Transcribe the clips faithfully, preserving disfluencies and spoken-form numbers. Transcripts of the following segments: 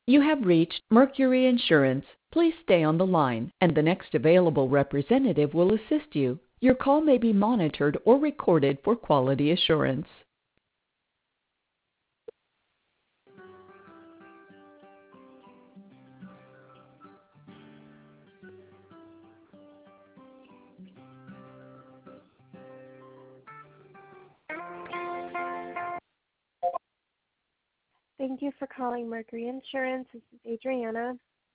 You have reached Mercury Insurance. Please stay on the line, and the next available representative will assist you. Your call may be monitored or recorded for quality assurance. Thank you for calling Mercury Insurance. This is Adriana.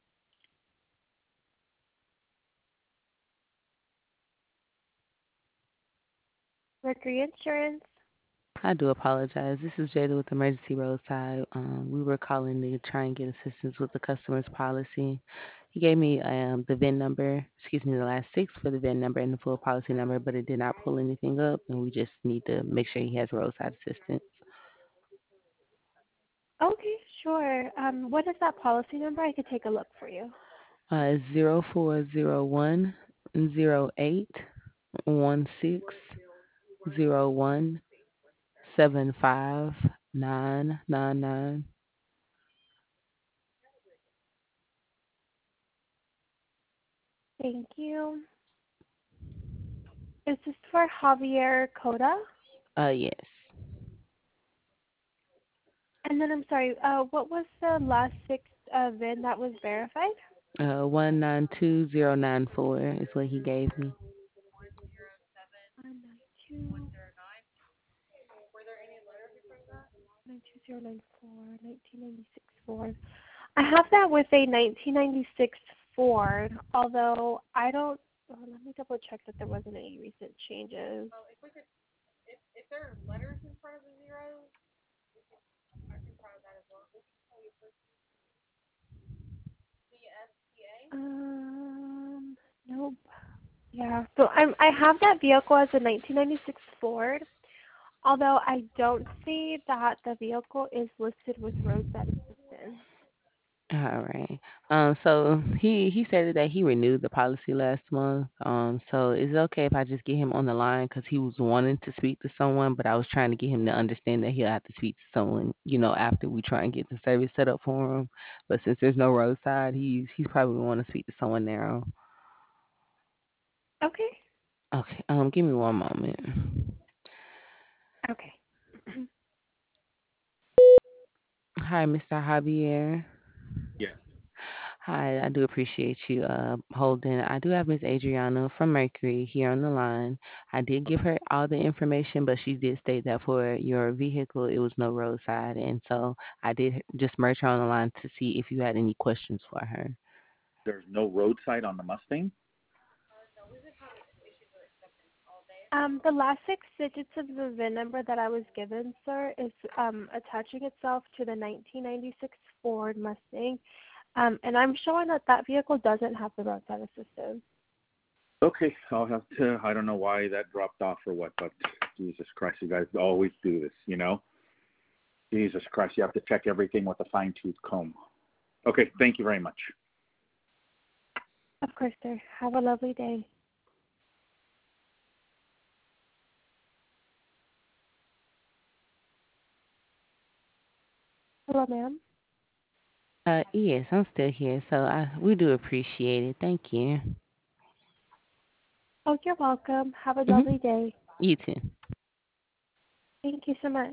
Mercury Insurance. I do apologize. This is Jada with Emergency Roadside. Um, we were calling to try and get assistance with the customer's policy. He gave me um, the V I N number, excuse me, the last six for the V I N number and the full policy number, but it did not pull anything up, and we just need to make sure he has roadside assistance. Okay, sure. Um, what is that policy number? I could take a look for you. Uh, zero four zero one zero eight one six zero one seven five nine nine nine. Thank you. Is this for Javier Coda? Uh, yes. And then I'm sorry, uh, what was the last six uh, V I N that was verified? Uh, one nine two zero nine four is what he gave me. One nine two nine two zero nine four nineteen ninety six Ford. I have that with a nineteen ninety-six Ford, although I don't. Oh, let me double check that there wasn't any recent changes. Um, nope. Yeah, so I'm, I have that vehicle as a nineteen ninety-six Ford, although I don't see that the vehicle is listed with roadside assistance. All right. Um, so he he said that he renewed the policy last month. Um, so is it okay if I just get him on the line because he was wanting to speak to someone, but I was trying to get him to understand that he'll have to speak to someone, you know, after we try and get the service set up for him. But since there's no roadside, he's he's probably want to speak to someone now. Okay. Okay. Um, give me one moment. Okay. Hi, mister Javier. Yes. Hi, I do appreciate you uh, holding. I do have Miss Adriana from Mercury here on the line. I did give her all the information, but she did state that for your vehicle, it was no roadside. And so I did just merge her on the line to see if you had any questions for her. There's no roadside on the Mustang? Um, the last six digits of the V I N number that I was given, sir, is um, attaching itself to the nineteen ninety-six Ford Mustang, um, and I'm showing that that vehicle doesn't have the roadside assistance. Okay, I'll have to, I don't know why that dropped off or what, but Jesus Christ, you guys always do this, you know? Jesus Christ, you have to check everything with a fine-tooth comb. Okay, thank you very much. Of course, sir. Have a lovely day. Hello, ma'am. Uh, yes, I'm still here, so I, we do appreciate it. Thank you. Oh, you're welcome. Have a Hmm. lovely day. You too. Thank you so much.